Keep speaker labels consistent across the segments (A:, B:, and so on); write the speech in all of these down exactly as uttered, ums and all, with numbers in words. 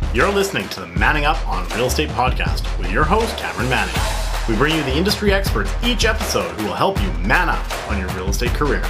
A: You're listening to the Manning Up on Real Estate podcast with your host, Cameron Manning. We bring you the industry experts each episode who will help you man up on your real estate career.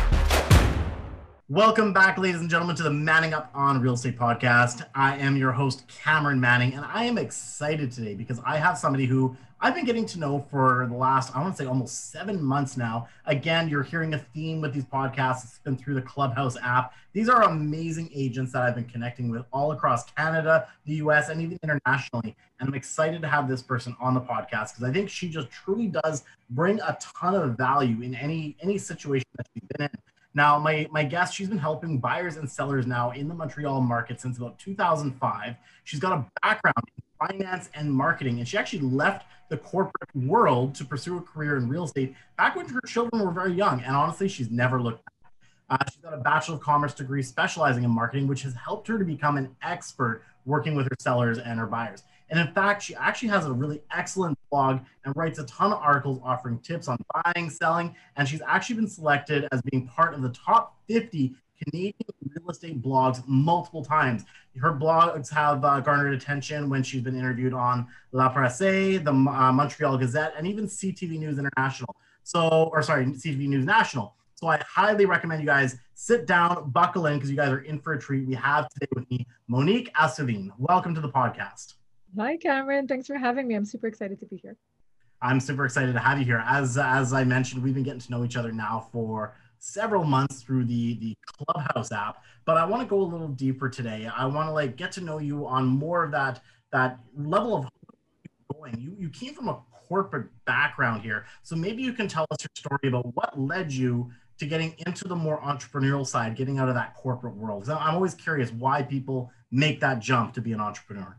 A: Welcome back, ladies and gentlemen, to the Manning Up on Real Estate podcast. I am your host, Cameron Manning, and I am excited today because I have somebody who I've been getting to know for the last, I want to say almost seven months now. Again, you're hearing a theme with these podcasts. It's been through the Clubhouse app. These are amazing agents that I've been connecting with all across Canada, the U S, and even internationally. And I'm excited to have this person on the podcast because I think she just truly does bring a ton of value in any, any situation that she's been in. Now, my, my guest, she's been helping buyers and sellers now in the Montreal market since about two thousand five. She's got a background in finance and marketing, and she actually left the corporate world to pursue a career in real estate back when her children were very young. And honestly, she's never looked back. Uh, she's got a Bachelor of Commerce degree specializing in marketing, which has helped her to become an expert working with her sellers and her buyers. And in fact, she actually has a really excellent blog and writes a ton of articles offering tips on buying, selling, and she's actually been selected as being part of the top fifty Canadian real estate blogs multiple times. Her blogs have uh, garnered attention when she's been interviewed on La Presse, the uh, Montreal Gazette, and even C T V News International. So, or sorry, C T V News National. So I highly recommend you guys sit down, buckle in, because you guys are in for a treat. We have today with me, Monique Assouline. Welcome to the podcast.
B: Hi, Cameron. Thanks for having me. I'm super excited to be here.
A: I'm super excited to have you here. As as I mentioned, we've been getting to know each other now for several months through the, the Clubhouse app, but I want to go a little deeper today. I want to like get to know you on more of that, that level of going. You, you came from a corporate background here, so maybe you can tell us your story about what led you to getting into the more entrepreneurial side, getting out of that corporate world. So I'm always curious why people make that jump to be an entrepreneur.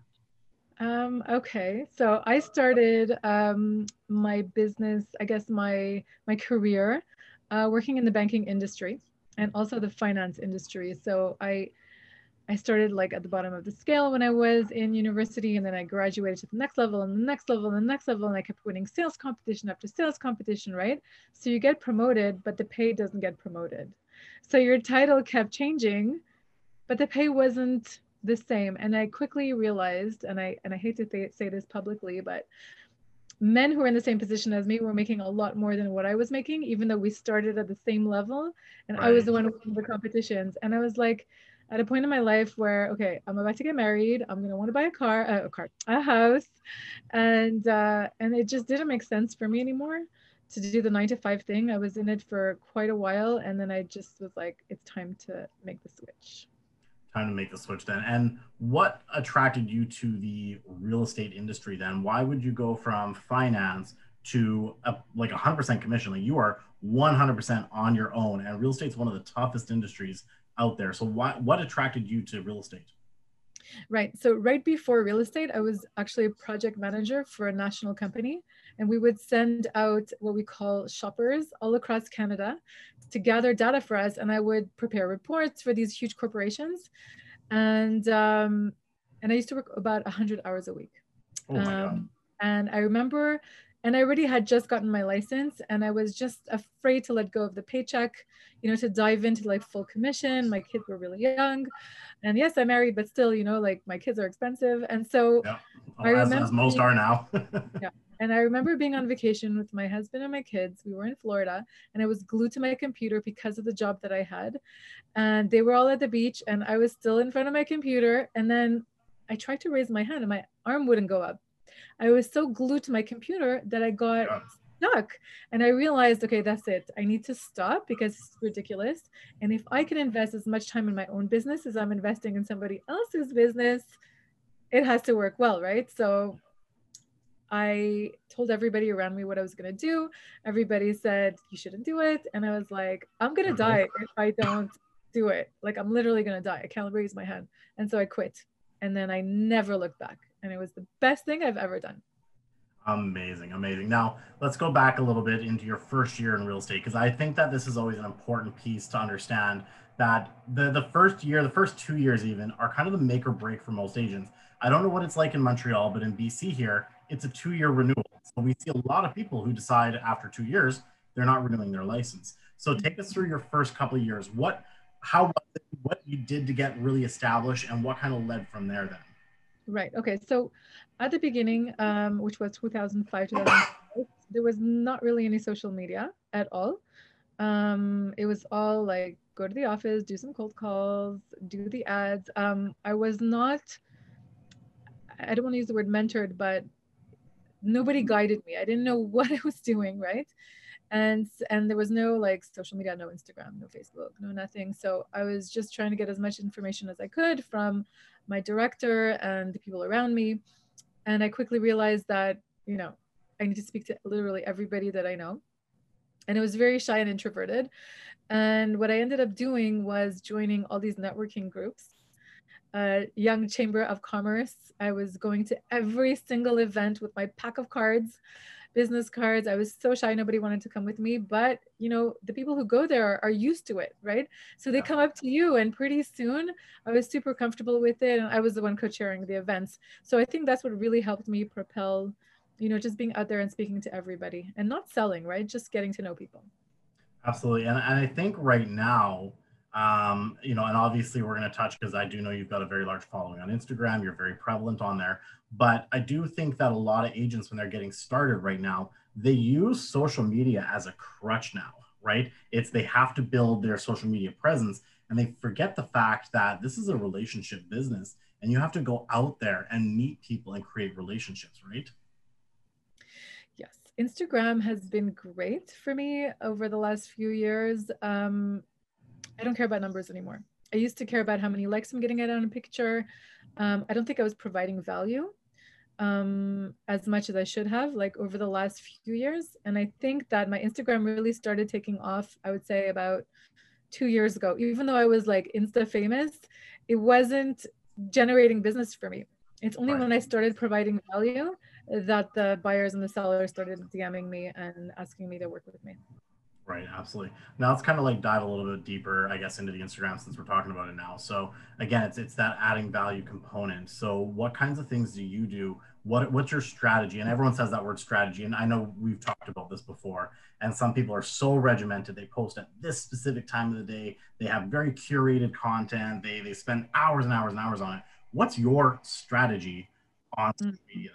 B: Um, okay, so I started um, my business, I guess my my career, uh, working in the banking industry and also the finance industry. So I I started like at the bottom of the scale when I was in university, and then I graduated to the next level and the next level and the next level, and I kept winning sales competition after sales competition, right? So you get promoted, but the pay doesn't get promoted. So your title kept changing, but the pay wasn't the same. And I quickly realized, and I and I hate to th- say this publicly, but men who were in the same position as me were making a lot more than what I was making, even though we started at the same level, and right. I was the one winning the competitions. And I was like, at a point in my life where, okay, I'm about to get married, I'm gonna want to buy a car, uh, a car, a house, and uh, and it just didn't make sense for me anymore to do the nine to five thing. I was in it for quite a while, and then I just was like, it's time to make the switch.
A: Time to make the switch then. And what attracted you to the real estate industry then? Why would you go from finance to a, like one hundred percent commission? Like you are one hundred percent on your own, and real estate's one of the toughest industries out there. So why, what attracted you to real estate?
B: Right. So right before real estate, I was actually a project manager for a national company, and we would send out what we call shoppers all across Canada to gather data for us. And I would prepare reports for these huge corporations. And um, and I used to work about one hundred hours a week.
A: Oh my God.
B: Um, and I remember, and I already had just gotten my license, and I was just afraid to let go of the paycheck, you know, to dive into like full commission. My kids were really young. And yes, I'm married, but still, you know, like my kids are expensive. And so
A: yeah. oh,
B: I
A: as,
B: remember
A: as most are now.
B: yeah. And I remember being on vacation with my husband and my kids. We were in Florida, and I was glued to my computer because of the job that I had. And they were all at the beach, and I was still in front of my computer. And then I tried to raise my hand, and my arm wouldn't go up. I was so glued to my computer that I got yeah. stuck. And I realized, okay, that's it. I need to stop because it's ridiculous. And if I can invest as much time in my own business as I'm investing in somebody else's business, it has to work well, right? So I told everybody around me what I was going to do. Everybody said, you shouldn't do it. And I was like, I'm going to die if I don't do it. Like, I'm literally going to die. I can't raise my hand. And so I quit. And then I never looked back. And it was the best thing I've ever done.
A: Amazing, amazing. Now, let's go back a little bit into your first year in real estate, because I think that this is always an important piece to understand that the, the first year, the first two years even, are kind of the make or break for most agents. I don't know what it's like in Montreal, but in B C here, it's a two-year renewal. So we see a lot of people who decide after two years, they're not renewing their license. So take us through your first couple of years. What, how, what you did to get really established, and what kind of led from there then?
B: Right. Okay. So at the beginning, um, which was two thousand five, two thousand six, there was not really any social media at all. Um, it was all like go to the office, do some cold calls, do the ads. Um, I was not, I don't want to use the word mentored, but nobody guided me. I didn't know what I was doing, right? And and there was no like social media, no Instagram, no Facebook, no nothing. So I was just trying to get as much information as I could from my director and the people around me. And I quickly realized that, you know, I need to speak to literally everybody that I know. And it was very shy and introverted. And what I ended up doing was joining all these networking groups, uh, Young Chamber of Commerce. I was going to every single event with my pack of cards, business cards. I was so shy, nobody wanted to come with me. But you know, the people who go there are, are used to it, right? So they come up to you, and pretty soon I was super comfortable with it, and I was the one co-chairing the events. So I think that's what really helped me propel, you know, just being out there and speaking to everybody and not selling, right? Just getting to know people.
A: Absolutely. And, and I think right now, um, you know, and obviously we're going to touch because I do know you've got a very large following on Instagram. You're very prevalent on there. But I do think that a lot of agents, when they're getting started right now, they use social media as a crutch now, right? It's they have to build their social media presence and they forget the fact that this is a relationship business and you have to go out there and meet people and create relationships, right?
B: Yes, Instagram has been great for me over the last few years. Um, I don't care about numbers anymore. I used to care about how many likes I'm getting on a picture. Um, I don't think I was providing value um, as much as I should have, like over the last few years. And I think that my Instagram really started taking off, I would say about two years ago. Even though I was like Insta famous, it wasn't generating business for me. It's only
A: Right.
B: when I started providing value that the buyers and the sellers started DMing me and asking me to work with me.
A: Right, absolutely. Now let's kind of like dive a little bit deeper, I guess, into the Instagram since we're talking about it now. So again, it's it's that adding value component. So what kinds of things do you do? What what's your strategy? And everyone says that word strategy, and I know we've talked about this before. And some people are so regimented; they post at this specific time of the day. They have very curated content. They they spend hours and hours and hours on it. What's your strategy on social media?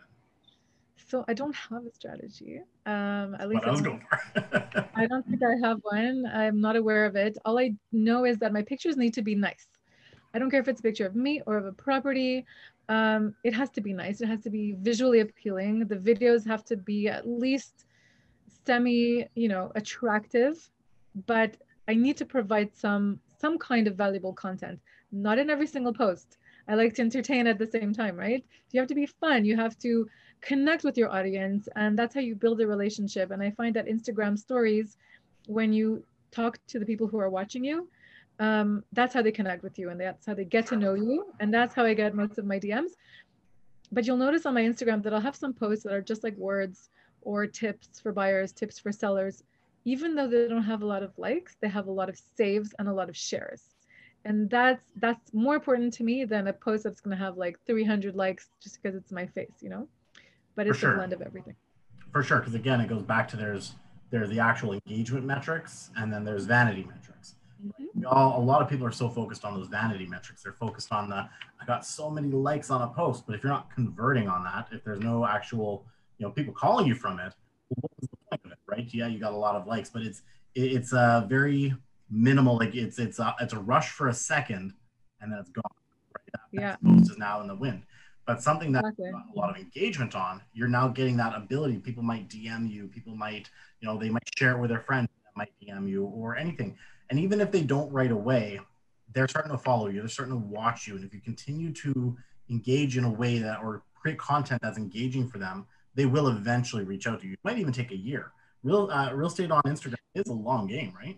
B: So I don't have a strategy. Um, at
A: What
B: least
A: I
B: I
A: was
B: don't.
A: going for.
B: I don't think I have one. I'm not aware of it. All I know is that my pictures need to be nice. I don't care if it's a picture of me or of a property. Um, it has to be nice. It has to be visually appealing. The videos have to be at least semi, you know, attractive, but I need to provide some some kind of valuable content. Not in every single post. I like to entertain at the same time, right? You have to be fun. You have to connect with your audience, and that's how you build a relationship. And I find that Instagram stories, when you talk to the people who are watching you, um, that's how they connect with you, and that's how they get to know you. And that's how I get most of my D Ms. But you'll notice on my Instagram that I'll have some posts that are just like words or tips for buyers, tips for sellers. Even though they don't have a lot of likes, they have a lot of saves and a lot of shares. And that's that's more important to me than a post that's going to have like three hundred likes just because it's my face, you know? But
A: For
B: it's a
A: sure.
B: blend of everything.
A: For sure, because again, it goes back to there's there's the actual engagement metrics, and then there's vanity metrics.
B: Mm-hmm.
A: We all, a lot of people are so focused on those vanity metrics. They're focused on the I got so many likes on a post, but if you're not converting on that, if there's no actual, you know, people calling you from it, what was the point of it, right? Yeah, you got a lot of likes, but it's it's a very minimal. Like it's it's a, it's a rush for a second, and then it's gone. Right? That
B: Yeah,
A: post is now in the wind. But something that
B: exactly.
A: a lot of engagement on, you're now getting that ability. People might D M you, people might, you know, they might share it with their friends that might D M you or anything. And even if they don't right away, they're starting to follow you, they're starting to watch you. And if you continue to engage in a way that or create content that's engaging for them, they will eventually reach out to you. It might even take a year. Real uh, real estate on Instagram is a long game, right?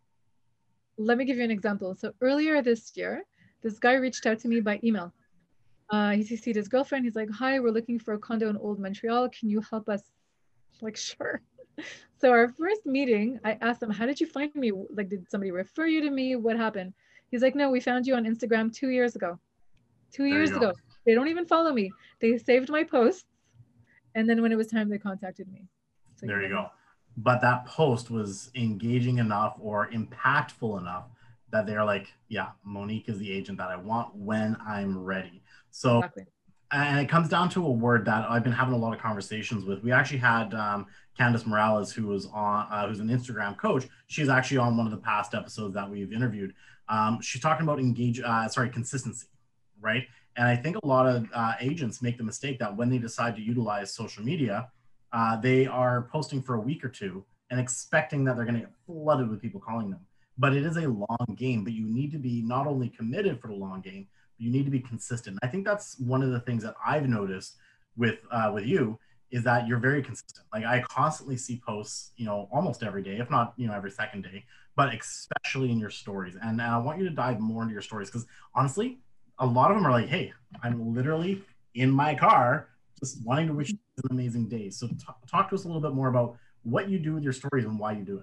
B: Let me give you an example. So earlier this year, this guy reached out to me by email. Uh, he C C'd his girlfriend. He's like, "Hi, we're looking for a condo in Old Montreal. Can you help us?" Like, sure. So our first meeting, I asked him, "How did you find me? Like, did somebody refer you to me? What happened?" He's like, "No, we found you on Instagram two years ago. Two
A: There you
B: years
A: go.
B: ago. They don't even follow me. They saved my posts, and then when it was time, they contacted me." So
A: There you
B: go.
A: go. But that post was engaging enough or impactful enough that they're like, yeah, Monique is the agent that I want when I'm ready. So
B: Exactly.
A: And it comes down to a word that I've been having a lot of conversations with. We actually had um, Candice Morales, who was on, uh, who's an Instagram coach. She's actually on one of the past episodes that we've interviewed. Um, she's talking about engage, uh, sorry, consistency, right? And I think a lot of uh, agents make the mistake that when they decide to utilize social media, uh, they are posting for a week or two and expecting that they're going to get flooded with people calling them. But it is a long game, but you need to be not only committed for the long game, you need to be consistent. I think that's one of the things that I've noticed with uh, with you is that you're very consistent. Like I constantly see posts, you know, almost every day, if not, you know, every second day, but especially in your stories. And I want you to dive more into your stories because honestly, a lot of them are like, hey, I'm literally in my car just wanting to wish you an amazing day. So t- talk to us a little bit more about what you do with your stories and why you do it.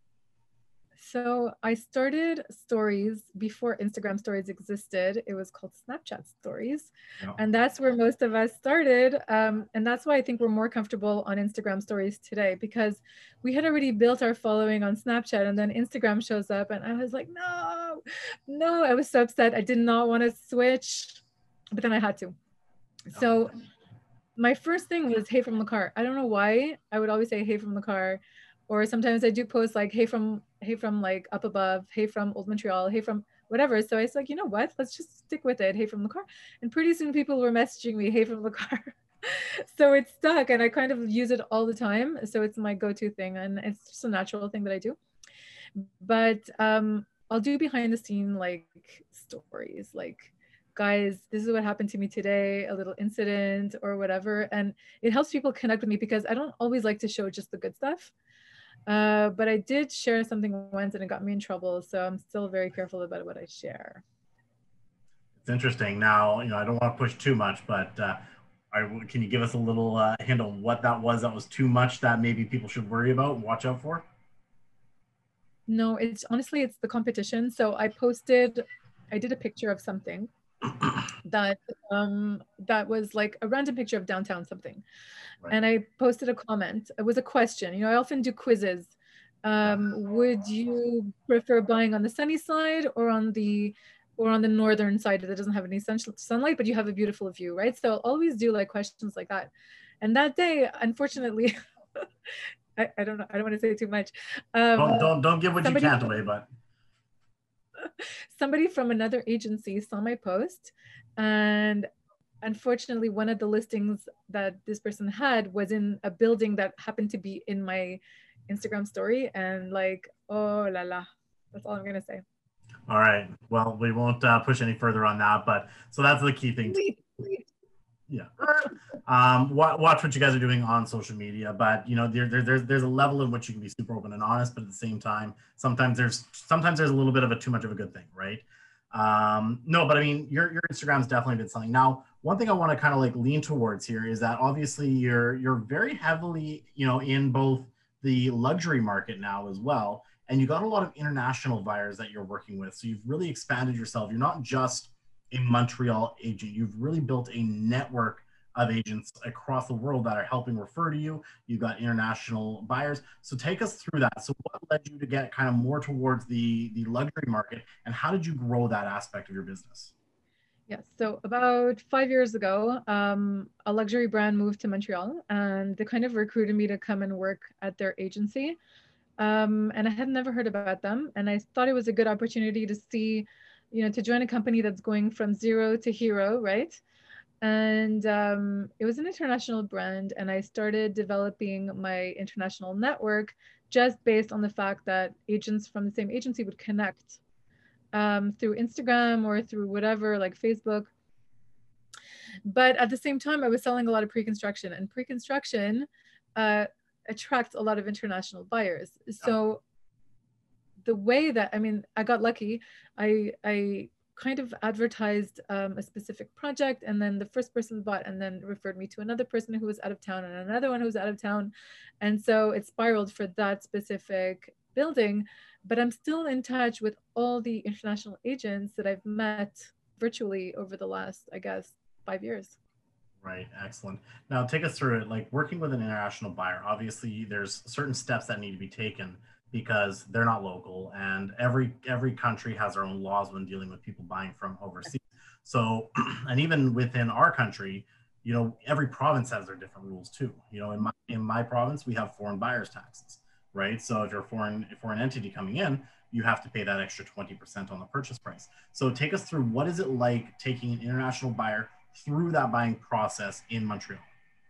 B: So I started stories before Instagram stories existed. It was called Snapchat stories. Yeah. And that's where most of us started. Um, and that's why I think we're more comfortable on Instagram stories today, because we had already built our following on Snapchat and then Instagram shows up and I was like, no, no, I was so upset. I did not want to switch, but then I had to. So my first thing was, hey from the car. I don't know why I would always say, hey from the car. Or sometimes I do post like, hey from, hey from like up above, hey from Old Montreal, hey from whatever. So I was like, you know what, let's just stick with it. Hey from the car. And pretty soon people were messaging me, hey from the car. So it stuck and I kind of use it all the time. So it's my go-to thing and it's just a natural thing that I do. But um, I'll do behind the scene like stories, like, guys, this is what happened to me today, a little incident or whatever. And it helps people connect with me because I don't always like to show just the good stuff. Uh, but I did share something once and it got me in trouble. So I'm still very careful about what I share.
A: It's interesting. Now, you know, I don't want to push too much, but uh, are, can you give us a little uh, hint on what that was that was too much that maybe people should worry about and watch out for?
B: No, it's honestly, it's the competition. So I posted, I did a picture of something that um that was like a random picture of downtown something. Right. And I posted a comment. It was a question. You know, I often do quizzes. Um, yeah. Would you prefer buying on the sunny side or on the or on the northern side that doesn't have any sun sunlight, but you have a beautiful view, right? So I'll always do like questions like that. And that day, unfortunately, I, I don't know, I don't want to say too much. Um,
A: don't, don't don't give what somebody, you can't away, but
B: somebody from another agency saw my post, and unfortunately, one of the listings that this person had was in a building that happened to be in my Instagram story. And like, oh la la, that's all I'm going to say.
A: All right. Well, we won't uh, push any further on that, but so that's the key thing. Please, please. Yeah. Um, watch, watch what you guys are doing on social media, but you know, there, there, there's, there's a level in which you can be super open and honest, but at the same time, sometimes there's, sometimes there's a little bit of a too much of a good thing, right? Um, no, but I mean, your, your Instagram's definitely been something. Now, one thing I want to kind of like lean towards here is that obviously you're, you're very heavily, you know, in both the luxury market now as well. And you got a lot of international buyers that you're working with. So you've really expanded yourself. You're not just a Montreal agent. You've really built a network of agents across the world that are helping refer to you. You've got international buyers. So take us through that. So what led you to get kind of more towards the, the luxury market, and how did you grow that aspect of your business?
B: Yes, so about five years ago, um, a luxury brand moved to Montreal and they kind of recruited me to come and work at their agency. Um, and I had never heard about them. And I thought it was a good opportunity to see, you know, to join a company that's going from zero to hero, right? And um, it was an international brand. And I started developing my international network just based on the fact that agents from the same agency would connect um, through Instagram or through whatever, like Facebook. But at the same time, I was selling a lot of pre-construction, and pre-construction uh, attracts a lot of international buyers. So the way that, I mean, I got lucky. I, I kind of advertised um, a specific project, and then the first person bought and then referred me to another person who was out of town and another one who was out of town. And so it spiraled for that specific building. But I'm still in touch with all the international agents that I've met virtually over the last, I guess, five years.
A: Right. Excellent. Now take us through it. Like working with an international buyer, obviously there's certain steps that need to be taken because they're not local, and every every country has their own laws when dealing with people buying from overseas. So, and even within our country, you know, every province has their different rules too. You know, in my in my province, we have foreign buyers taxes, right? So if you're a foreign a foreign entity coming in, you have to pay that extra twenty percent on the purchase price. So take us through, what is it like taking an international buyer through that buying process in Montreal?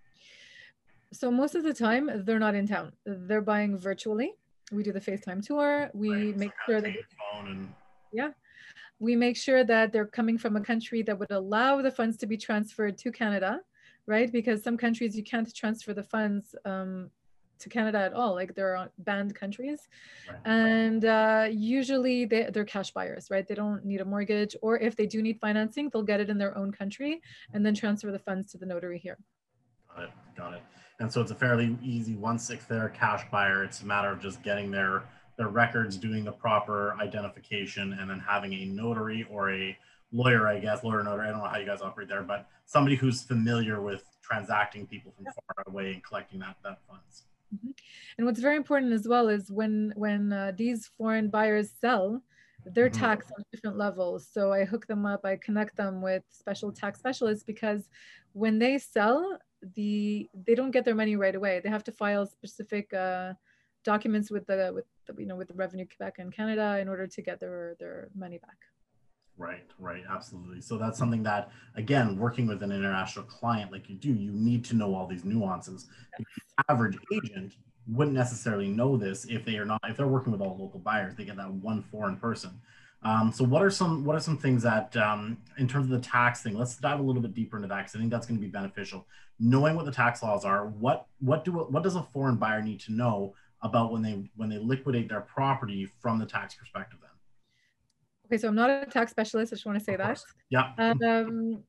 B: So most of the time, they're not in town. They're buying virtually. We do the FaceTime tour. We
A: Right.
B: make
A: So
B: sure
A: kind
B: that,
A: of phone and
B: yeah, we make sure that they're coming from a country that would allow the funds to be transferred to Canada, right? Because some countries you can't transfer the funds um, to Canada at all. Like they're banned countries.
A: right.
B: And uh, usually they, they're cash buyers, right? They don't need a mortgage, or if they do need financing, they'll get it in their own country and then transfer the funds to the notary here.
A: Got it. Got it. And so it's a fairly easy, once if they're a cash buyer, it's a matter of just getting their their records, doing the proper identification, and then having a notary or a lawyer, I guess, lawyer notary. I don't know how you guys operate there, but somebody who's familiar with transacting people from far away and collecting that that funds.
B: Mm-hmm. And what's very important as well is when when uh, these foreign buyers sell, they're
A: Mm-hmm.
B: taxed on different levels. So I hook them up, I connect them with special tax specialists, because when they sell, the they don't get their money right away. They have to file specific uh, documents with the with the, you know with the Revenue Quebec and Canada in order to get their their money back.
A: Right, right, absolutely. So that's something that, again, working with an international client like you do, you need to know all these nuances. The average agent wouldn't necessarily know this if they are not, if they're working with all local buyers, they get that one foreign person. Um, so what are some what are some things that, um, in terms of the tax thing, let's dive a little bit deeper into that, because I think that's going to be beneficial. Knowing what the tax laws are, what what do what does a foreign buyer need to know about when they when they liquidate their property from the tax perspective then?
B: Okay, so I'm not a tax specialist. I just want to say that.
A: Yeah.
B: Um,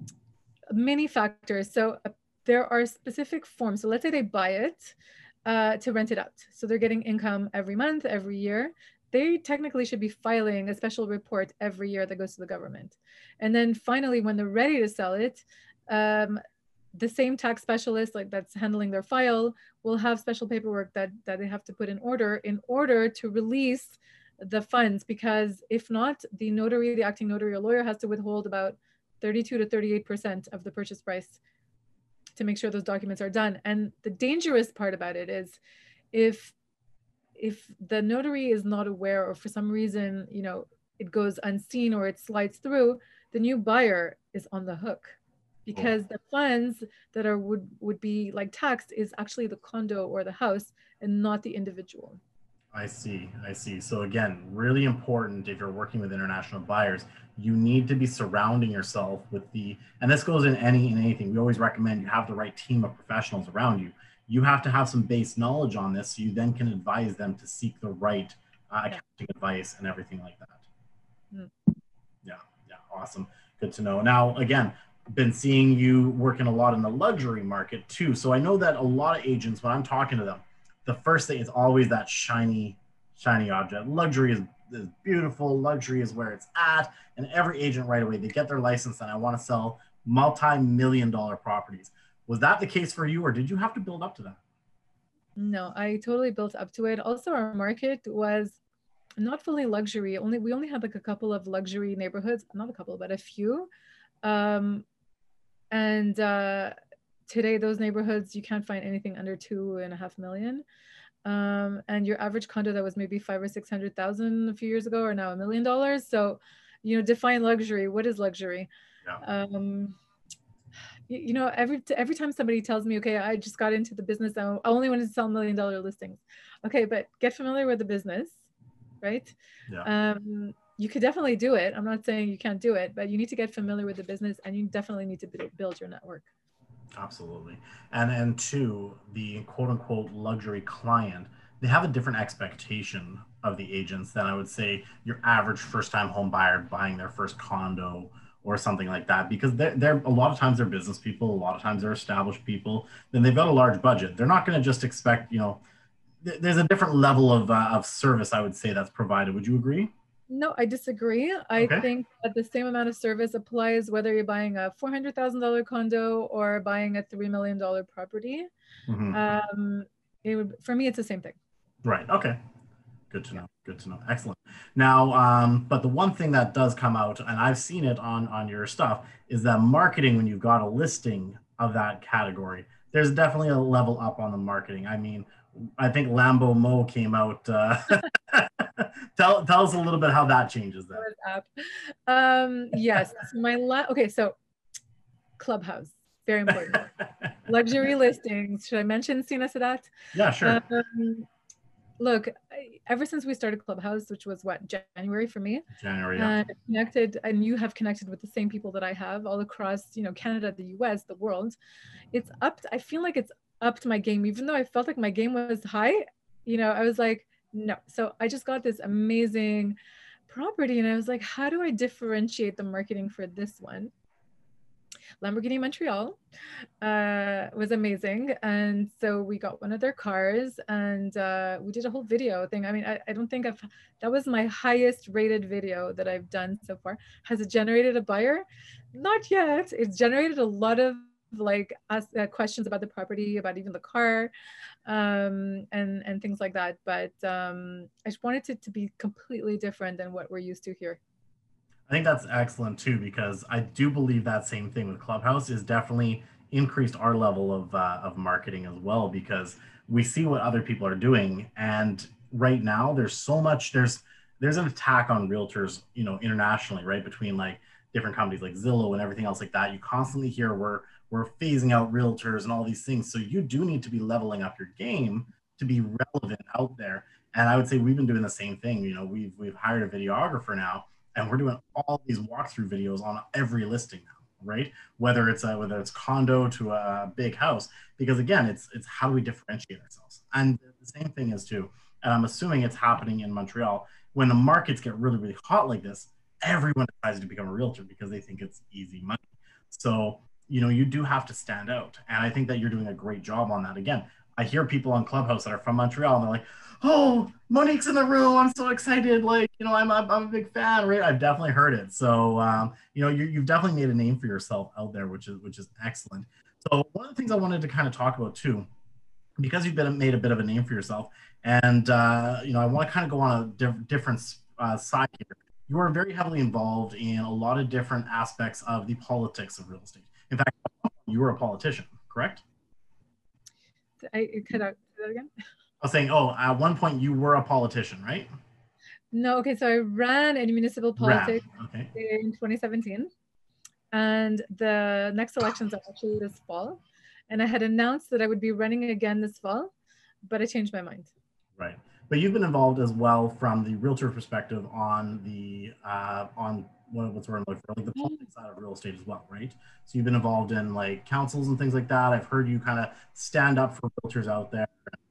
B: many factors. So uh, there are specific forms. So let's say they buy it uh, to rent it out. So they're getting income every month, every year. They technically should be filing a special report every year that goes to the government. And then finally, when they're ready to sell it, um, the same tax specialist like that's handling their file will have special paperwork that, that they have to put in order in order to release the funds, because if not, the notary, the acting notary or lawyer has to withhold about thirty-two to thirty-eight percent of the purchase price to make sure those documents are done. And the dangerous part about it is if if the notary is not aware, or for some reason, you know, it goes unseen or it slides through, the new buyer is on the hook, because oh. the funds that are would would be like taxed is actually the condo or the house and not the individual.
A: I see, I see. So again, really important if you're working with international buyers, you need to be surrounding yourself with the, and this goes in any in anything, we always recommend you have the right team of professionals around you. You have to have some base knowledge on this so you then can advise them to seek the right uh, accounting yeah. advice and everything like that. Mm. Yeah, yeah, awesome. Good to know. Now, again, been seeing you working a lot in the luxury market too. So I know that a lot of agents, when I'm talking to them, the first thing is always that shiny, shiny object. Luxury is, is beautiful. Luxury is where it's at. And every agent right away, they get their license and I want to sell multi-million dollar properties. Was that the case for you, or did you have to build up to that?
B: No, I totally built up to it. Also, our market was not fully luxury. Only we only had like a couple of luxury neighborhoods, not a couple, but a few. Um, and uh, today, those neighborhoods, you can't find anything under two and a half million. Um, and your average condo that was maybe five or six hundred thousand a few years ago are now a million dollars. So, you know, define luxury. What is luxury? Yeah. Um, you, you know, every every time somebody tells me, okay, I just got into the business, I only wanted to sell million dollar listings. Okay, but get familiar with the business, right? Yeah. Um, you could definitely do it. I'm not saying you can't do it, but you need to get familiar with the business, and you definitely need to build your network.
A: Absolutely. And and two, the quote unquote luxury client, they have a different expectation of the agents than I would say your average first time home buyer buying their first condo or something like that, because they're, they're a lot of times they're business people, a lot of times they're established people, then they've got a large budget. They're not going to just expect, you know, th- there's a different level of, uh, of service, I would say, that's provided. Would you agree?
B: No, I disagree. I okay. think that the same amount of service applies whether you're buying a four hundred thousand dollar condo or buying a three million dollar property. Mm-hmm. Um, it would, for me, it's the same thing.
A: Right. Okay. Good to
B: Yeah.
A: know. Good to know. Excellent. Now, um, but the one thing that does come out, and I've seen it on on your stuff, is that marketing when you've got a listing of that category, there's definitely a level up on the marketing. I mean, I think Lambo Mo came out. Uh, tell tell us a little bit how that changes then.
B: Up. Um, yes, my la okay, so Clubhouse, very important. Luxury listings. Should I mention Sina Sadat?
A: Yeah, sure.
B: Um, look, I, ever since we started Clubhouse, which was what, January for me,
A: January, yeah.
B: and connected, and you have connected with the same people that I have all across, you know, Canada, the U S, the world. It's up. I feel like it's upped my game, even though I felt like my game was high. You know, I was like, no. So I just got this amazing property, and I was like, how do I differentiate the marketing for this one? Lamborghini Montreal uh, was amazing. And so we got one of their cars, and uh, we did a whole video thing. I mean, I, I don't think I've, that was my highest rated video that I've done so far. Has it generated a buyer? Not yet. It's generated a lot of like ask, uh, questions about the property, about even the car, um, and, and things like that. But um, I just wanted it to be completely different than what we're used to here.
A: I think that's excellent too, because I do believe that same thing with Clubhouse is definitely increased our level of uh, of marketing as well, because we see what other people are doing, and right now there's so much there's there's an attack on realtors, you know, internationally, right, between like different companies like Zillow and everything else like that. You constantly hear we're we're phasing out realtors and all these things, so you do need to be leveling up your game to be relevant out there. And I would say we've been doing the same thing. You know, we've we've hired a videographer now, and we're doing all these walkthrough videos on every listing now, right? Whether it's a whether it's condo to a big house, because again, it's it's how do we differentiate ourselves? And the same thing is too, and I'm assuming it's happening in Montreal when the markets get really really hot like this. Everyone tries to become a realtor because they think it's easy money. So you know you do have to stand out, and I think that you're doing a great job on that. Again, I hear people on Clubhouse that are from Montreal, and they're like, oh, Monique's in the room. I'm so excited. Like, you know, I'm, I'm, I'm a big fan, right? I've definitely heard it. So, um, you know, you, you've definitely made a name for yourself out there, which is, which is excellent. So one of the things I wanted to kind of talk about too, because you've been made a bit of a name for yourself, and, uh, you know, I want to kind of go on a diff different uh, side here. You are very heavily involved in a lot of different aspects of the politics of real estate. In fact, you were a politician, correct?
B: I could I say that again?
A: I was saying, oh, at one point you were a politician, right?
B: No, okay, so I ran in municipal politics
A: okay.
B: in twenty seventeen, and the next elections are actually this fall, and I had announced that I would be running again this fall, but I changed my mind.
A: Right, but you've been involved as well from the realtor perspective on the uh, on what, what's the word like for like the politics side of real estate as well, right? So you've been involved in like councils and things like that. I've heard you kind of stand up for realtors out there.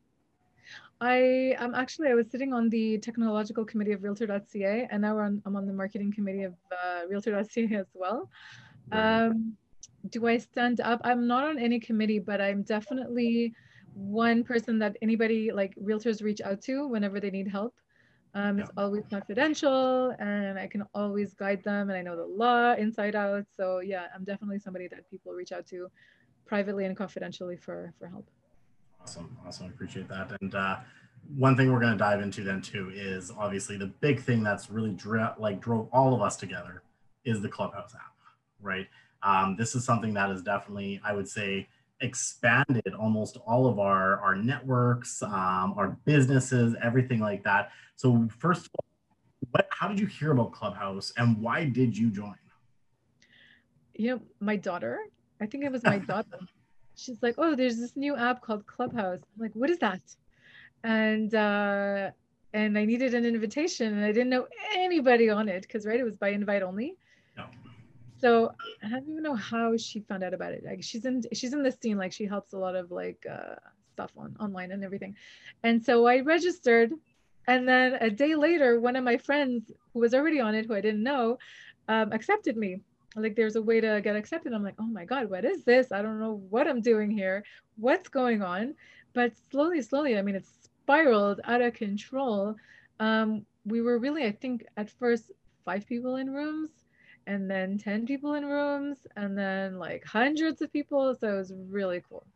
B: I am um, actually, I was sitting on the technological committee of realtor dot c a, and now on, I'm on the marketing committee of uh, realtor dot c a as well. Um, do I stand up? I'm not on any committee, but I'm definitely one person that anybody like realtors reach out to whenever they need help. Um, it's yeah. always confidential, and I can always guide them, and I know the law inside out. So yeah, I'm definitely somebody that people reach out to privately and confidentially for, for help.
A: Awesome. Awesome. I appreciate that. And uh, one thing we're going to dive into then too is obviously the big thing that's really dra like drove all of us together is the Clubhouse app, right? Um, this is something that is definitely, I would say, expanded almost all of our, our networks, um, our businesses, everything like that. So first of all, what, how did you hear about Clubhouse and why did you join?
B: You know, my daughter, I think it was my daughter. She's like, oh, there's this new app called Clubhouse. I'm like, what is that? And uh, and I needed an invitation, and I didn't know anybody on it because, right, it was by invite only.
A: No.
B: So I don't even know how she found out about it. Like she's in she's in the scene, like she helps a lot of like uh, stuff on online and everything. And so I registered, and then a day later, one of my friends who was already on it, who I didn't know, um, accepted me. Like there's a way to get accepted. I'm like, oh my God, what is this? I don't know what I'm doing here. What's going on? But slowly, slowly, I mean, it's spiraled out of control. Um, we were really, I think at first, five people in rooms, and then ten people in rooms, and then like hundreds of people. So it was really cool.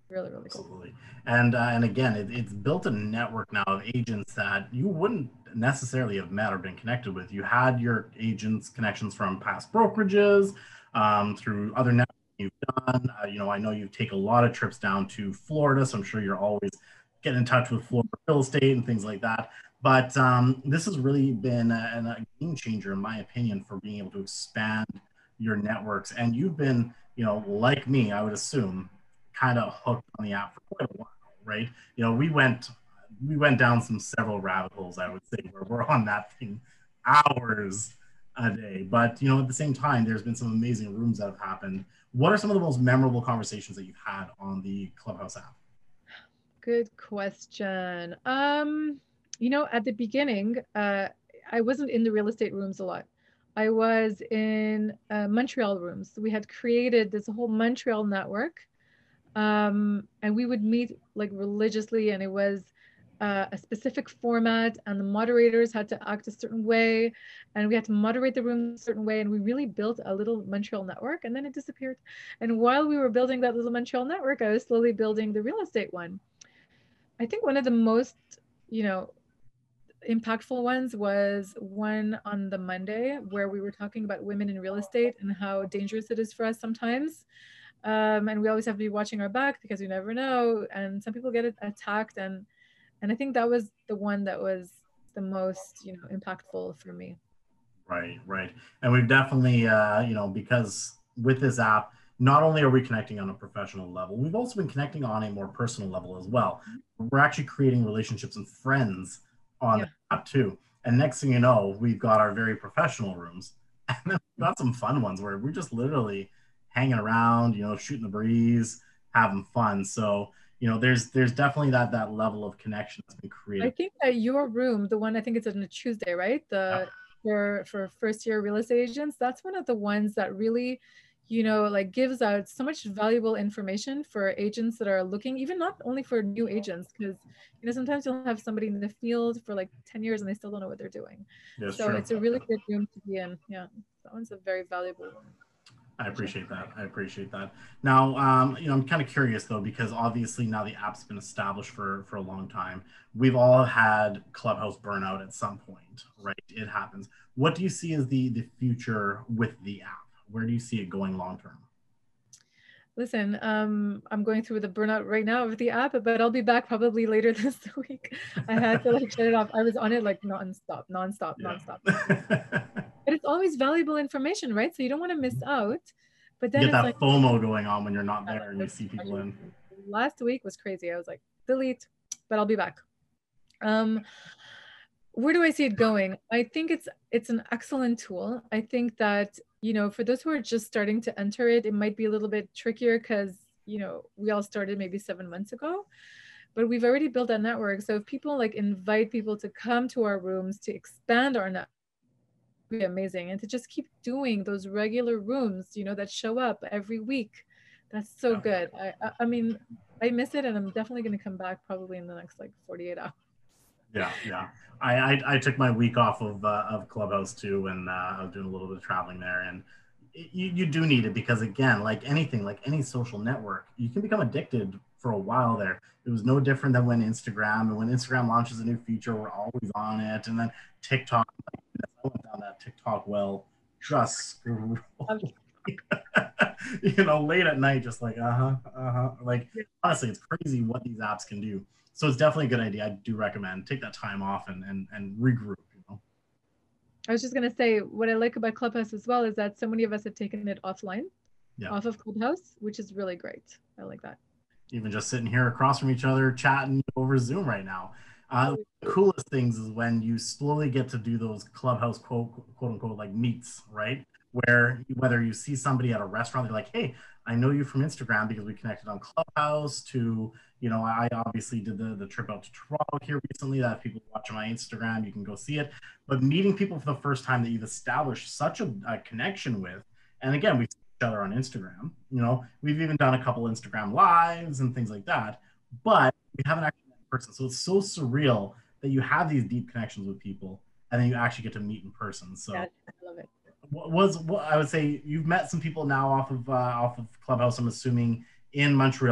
B: Really, really cool.
A: Absolutely. And uh, and again, it, it's built a network now of agents that you wouldn't necessarily have met or been connected with. You had your agents connections from past brokerages, um, through other networks you've done. Uh, you know, I know you take a lot of trips down to Florida, so I'm sure you're always getting in touch with Florida real estate and things like that. But um, this has really been a, a game changer, in my opinion, for being able to expand your networks. And you've been, you know, like me, I would assume, kind of hooked on the app for quite a while, right? You know, we went we went down some several rabbit holes, I would say, where we're on that thing hours a day. But you know, at the same time, there's been some amazing rooms that have happened. What are some of the most memorable conversations that you've had on the Clubhouse app?
B: Good question. Um, you know, at the beginning, uh, I wasn't in the real estate rooms a lot. I was in uh, Montreal rooms. We had created this whole Montreal network, um, and we would meet like religiously, and it was uh, a specific format, and the moderators had to act a certain way, and we had to moderate the room a certain way, and we really built a little Montreal network, and then it disappeared. And while we were building that little Montreal network, I was slowly building the real estate one. I think one of the most, you know, impactful ones was one on the Monday where we were talking about women in real estate and how dangerous it is for us sometimes. Um, and we always have to be watching our back because we never know. And some people get attacked. And, and I think that was the one that was the most, you know, impactful for me.
A: Right, right. And we've definitely, uh, you know, because with this app, not only are we connecting on a professional level, we've also been connecting on a more personal level as well. We're actually creating relationships and friends on
B: Yeah.
A: the app too. And next thing you know, we've got our very professional rooms, and then we've got some fun ones where we're just literally hanging around, you know, shooting the breeze, having fun. So, you know, there's there's definitely that that level of connection that's been created.
B: I think that your room, the one I think it's on a Tuesday, right? The
A: Yeah.
B: for for first year real estate agents, that's one of the ones that really, you know, like gives out so much valuable information for agents that are looking, even not only for new agents, because you know sometimes you'll have somebody in the field for like ten years and they still don't know what they're doing.
A: That's
B: So
A: true.
B: it's a really good room to be in. Yeah, that one's a very valuable one.
A: I appreciate that. I appreciate that. Now, um, you know, I'm kind of curious though, because obviously now the app's been established for for a long time. We've all had Clubhouse burnout at some point, right? It happens. What do you see as the the future with the app? Where do you see it going long term?
B: Listen, um, I'm going through the burnout right now with the app, but I'll be back probably later this week. I had to like shut it off. I was on it like nonstop, nonstop,
A: Yeah.
B: nonstop. But it's always valuable information, right? So you don't want to miss out. But then
A: you
B: it's
A: get that
B: like
A: FOMO going on when you're not there and you see people in.
B: Last week was crazy. I was like, delete, but I'll be back. Um, where do I see it going? I think it's it's an excellent tool. I think that, you know, for those who are just starting to enter it, it might be a little bit trickier because, you know, we all started maybe seven months ago, but we've already built that network. So if people like invite people to come to our rooms to expand our network, be amazing. And to just keep doing those regular rooms, you know, that show up every week. That's so
A: Yeah.
B: good. I, I I mean, I miss it, and I'm definitely going to come back probably in the next like forty-eight hours.
A: Yeah, yeah. I, I, I took my week off of uh, of Clubhouse too, and uh, I was doing a little bit of traveling there, and you, you do need it because again, like anything, like any social network, you can become addicted for a while there. It was no different than when Instagram, and when Instagram launches a new feature, we're always on it, and then TikTok, like, I went down that TikTok well, just you know, late at night, just like uh-huh, uh-huh. Like honestly, it's crazy what these apps can do. So it's definitely a good idea. I do recommend take that time off and and, and regroup, you know.
B: I was just going to say, what I like about Clubhouse as well is that so many of us have taken it offline,
A: Yeah.
B: off of Clubhouse, which is really great. I like that.
A: Even just sitting here across from each other, chatting over Zoom right now. Uh, the coolest things is when you slowly get to do those Clubhouse quote, quote unquote, like meets, right? Where whether you see somebody at a restaurant, they're like, hey, I know you from Instagram because we connected on Clubhouse, to, you know, I obviously did the, the trip out to Toronto here recently that people watching my Instagram, you can go see it. But meeting people for the first time that you've established such a, a connection with, and again, we see each other on Instagram, you know, we've even done a couple Instagram lives and things like that, but we haven't actually met in person. So it's so surreal that you have these deep connections with people and then you actually get to meet in person. So
B: yeah, I love it.
A: Was what I would say you've met some people now off of uh, off of Clubhouse, I'm assuming, in Montreal.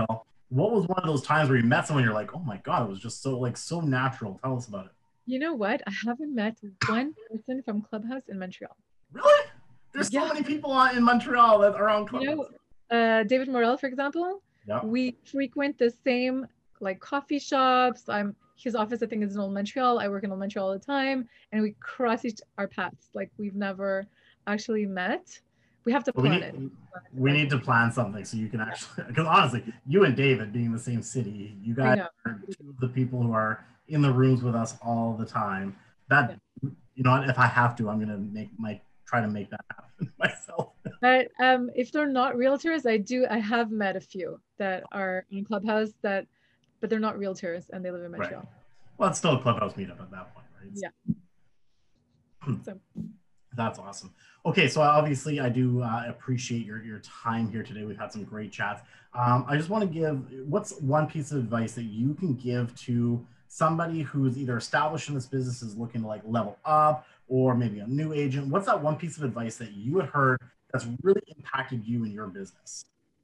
A: what was one of those times where you met someone, you're like, oh my God, it was just so like so natural. Tell us about it.
B: You know what? I haven't met one person from Clubhouse in Montreal.
A: Really? There's so
B: Yeah.
A: many people on, in Montreal that are on Clubhouse.
B: You know, uh, David Morel, for example,
A: Yeah.
B: we frequent the same like coffee shops. I'm his office, I think, is in Old Montreal. I work in Old Montreal all the time, and we cross each our paths. Like we've never actually met. We have to
A: But we
B: plan
A: need,
B: it.
A: we need to plan something so you can actually, because honestly, you and David being in the same city, you
B: I
A: guys
B: know.
A: are two of the people who are in the rooms with us all the time. That, you know what, if I have to, I'm gonna make my try to make that happen myself.
B: But um, if they're not realtors, I do. I have met a few that are in Clubhouse that, but they're not realtors and they live in Montreal.
A: Right. Well, it's still a Clubhouse meetup at that point, right?
B: Yeah. So.
A: That's awesome. Okay, so obviously I do uh, appreciate your, your time here today. We've had some great chats. Um, I just want to give, what's one piece of advice that you can give to somebody who's either established in this business, is looking to like level up, or maybe a new agent? What's that one piece of advice that you had heard that's really impacted you in your business?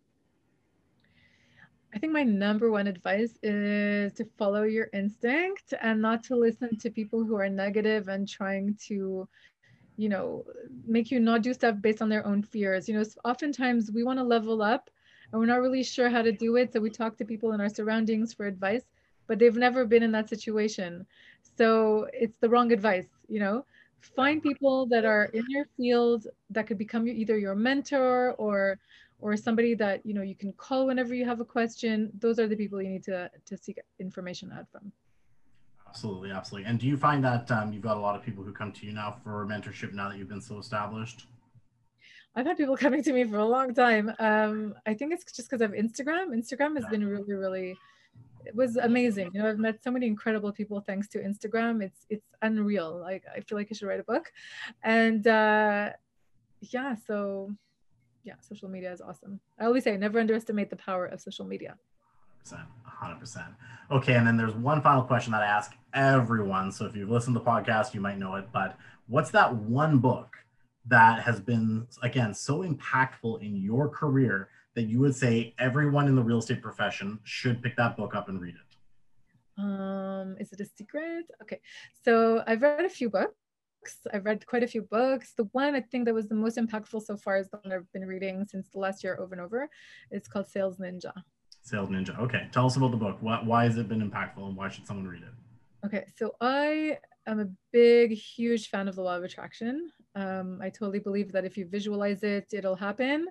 B: I think my number one advice is to follow your instinct and not to listen to people who are negative and trying to, you know, make you not do stuff based on their own fears. You know, oftentimes we want to level up and we're not really sure how to do it. So we talk to people in our surroundings for advice, but they've never been in that situation. So it's the wrong advice, you know. Find people that are in your field that could become your, either your mentor or or somebody that, you know, you can call whenever you have a question. Those are the people you need to to seek information out from.
A: Absolutely, absolutely. And do you find that um, you've got a lot of people who come to you now for mentorship now that you've been so established?
B: I've had people coming to me for a long time. Um, I think it's just because of Instagram. Instagram has yeah. been really, really, it was amazing. You know, I've met so many incredible people thanks to Instagram. It's it's unreal. Like, I feel like I should write a book. And uh, yeah, so yeah, social media is awesome. I always say, never underestimate the power of social media.
A: one hundred percent. Okay, and then there's one final question that I ask everyone. So if you've listened to the podcast, you might know it, but what's that one book that has been, again, so impactful in your career that you would say everyone in the real estate profession should pick that book up and read it?
B: Um, is it a secret? Okay, so I've read a few books. I've read quite a few books. The one I think that was the most impactful so far is the one I've been reading since the last year over and over. It's called Sales Ninja.
A: Sales Ninja. Okay, tell us about the book. What, why has it been impactful and why should someone read it?
B: Okay, so I am a big, huge fan of the law of attraction. Um, I totally believe that if you visualize it, it'll happen.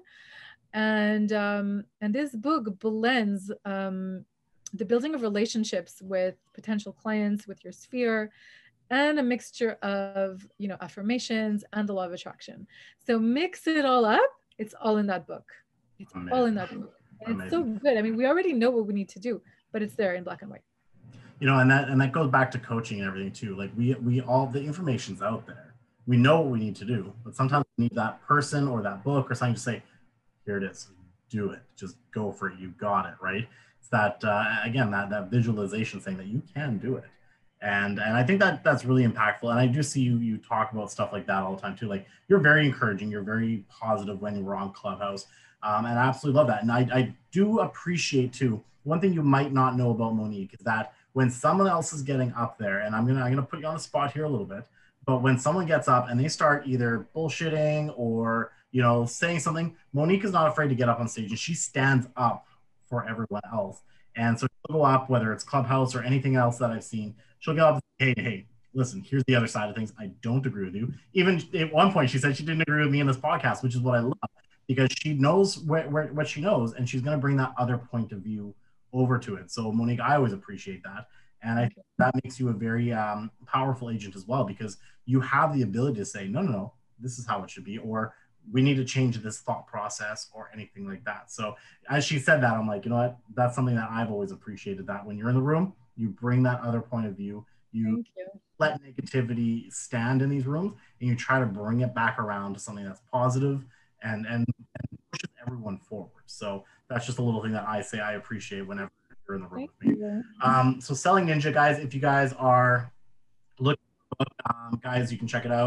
B: And um, and this book blends um, the building of relationships with potential clients, with your sphere, and a mixture of, you know, affirmations and the law of attraction. So mix it all up. It's all in that book. It's Amazing. all in that book. And it's so good. I mean, we already know what we need to do, but it's there in black and white.
A: You know, and that and that goes back to coaching and everything too. Like we we all the information's out there. We know what we need to do, but sometimes we need that person or that book or something to say, here it is, do it, just go for it, you got it, right? It's that uh, again that that visualization saying that you can do it, and and I think that that's really impactful. And I do see you you talk about stuff like that all the time too. Like you're very encouraging, you're very positive when you were on Clubhouse. Um, and I absolutely love that. And I, I do appreciate too, one thing you might not know about Monique is that when someone else is getting up there, and I'm gonna I'm gonna put you on the spot here a little bit, but when someone gets up and they start either bullshitting or, you know, saying something, Monique is not afraid to get up on stage and she stands up for everyone else. And so she'll go up, whether it's Clubhouse or anything else that I've seen, she'll go up and say, hey, hey, listen, here's the other side of things. I don't agree with you. Even at one point, she said she didn't agree with me in this podcast, which is what I love. Because she knows where, where, what she knows, and she's going to bring that other point of view over to it. So Monique, I always appreciate that. And I think that makes you a very um, powerful agent as well, because you have the ability to say, no, no, no, this is how it should be, or we need to change this thought process or anything like that. So as she said that, I'm like, you know what, that's something that I've always appreciated, that when you're in the room, you bring that other point of view, you, you. let negativity stand in these rooms, and you try to bring it back around to something that's positive and, and, and pushes everyone forward. So that's just a little thing that I say I appreciate whenever you're in the room with me. Um, so Selling Ninja, guys, if you guys are looking, um, guys, you can check it out.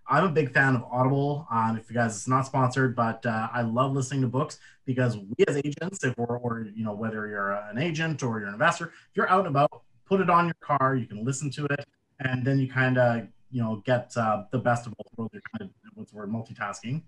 A: I'm a big fan of Audible. Um, if you guys, it's not sponsored, but uh, I love listening to books because we as agents, if we're, or, you know, whether you're an agent or you're an investor, if you're out and about, put it on your car, you can listen to it, and then you kind of, you know, get uh, the best of both worlds. You're kind of, what's the word, multitasking.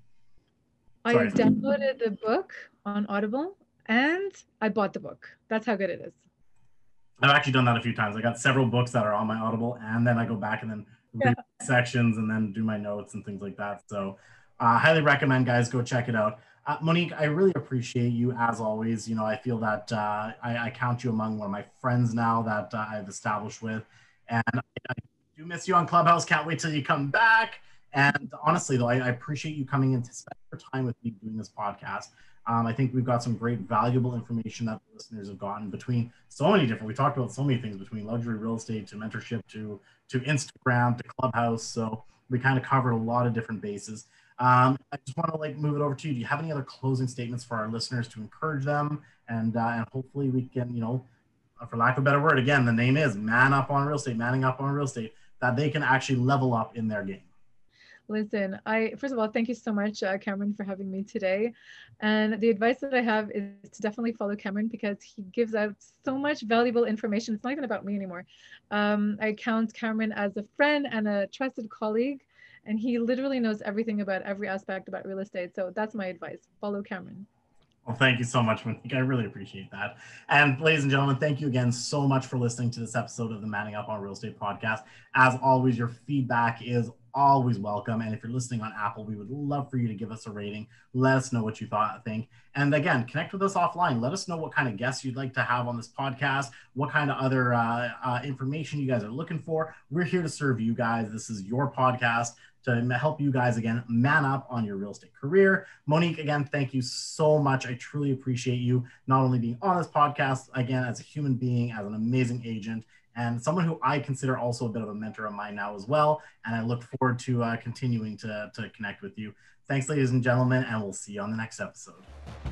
B: I
A: Sorry.
B: downloaded the book on Audible and I bought the book. That's how good it is.
A: I've actually done that a few times. I got several books that are on my Audible, and then I go back and then read
B: Yeah.
A: sections and then do my notes and things like that. So I uh, highly recommend, guys, go check it out. Uh, Monique, I really appreciate you as always. You know, I feel that uh, I, I count you among one of my friends now that uh, I've established with. And I, I do miss you on Clubhouse. Can't wait till you come back. And honestly, though, I, I appreciate you coming in to spend your time with me doing this podcast. Um, I think we've got some great valuable information that the listeners have gotten between so many different, we talked about so many things between luxury real estate to mentorship to, to Instagram to Clubhouse. So we kind of covered a lot of different bases. Um, I just want to like move it over to you. Do you have any other closing statements for our listeners to encourage them? And, uh, and hopefully we can, you know, for lack of a better word, again, the name is Man Up on Real Estate, Manning Up on Real Estate, that they can actually level up in their game.
B: Listen, I first of all, thank you so much, uh, Cameron, for having me today. And the advice that I have is to definitely follow Cameron because he gives out so much valuable information. It's not even about me anymore. Um, I count Cameron as a friend and a trusted colleague, and he literally knows everything about every aspect about real estate. So that's my advice. Follow Cameron.
A: Well, thank you so much, Monique. I really appreciate that. And ladies and gentlemen, thank you again so much for listening to this episode of the Manning Up on Real Estate podcast. As always, your feedback is always welcome. And if you're listening on Apple, we would love for you to give us a rating. Let us know what you thought, think. And again, connect with us offline. Let us know what kind of guests you'd like to have on this podcast, what kind of other uh, uh, information you guys are looking for. We're here to serve you guys. This is your podcast to help you guys, again, man up on your real estate career. Monique, again, thank you so much. I truly appreciate you not only being on this podcast, again, as a human being, as an amazing agent, and someone who I consider also a bit of a mentor of mine now as well. And I look forward to uh, continuing to, to connect with you. Thanks, ladies and gentlemen, and we'll see you on the next episode.